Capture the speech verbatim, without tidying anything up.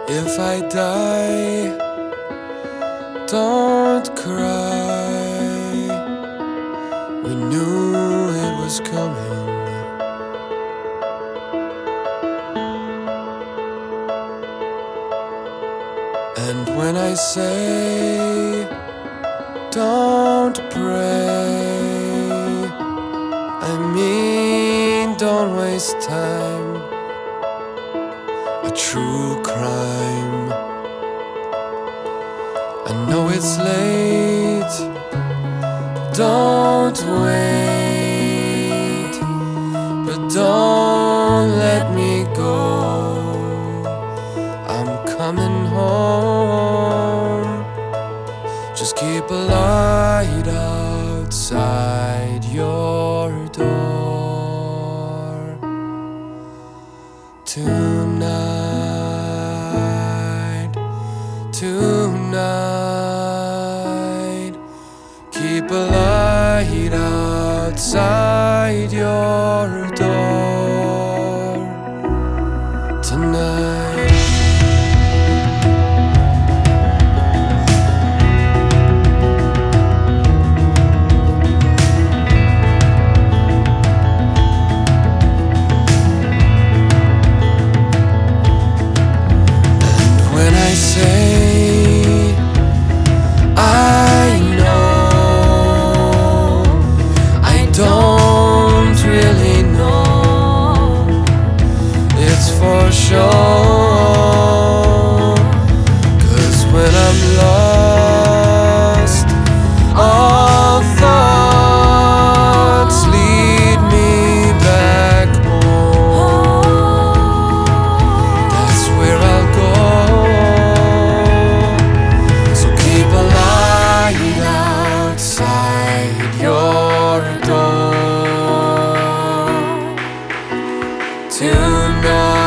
If I die, don't cry. We knew it was coming. And when I say don't pray, I mean don't waste time. A true crime. I know it's late, don't wait, but don't let me go. I'm coming home. Just keep a light outside your door tonight, tonight. Keep a light outside your door tonight. When I say I know, I don't really know, it's for sure. 'Cause when I'm lost, all thoughts lead me back home. That's where I'll go. Your door tonight.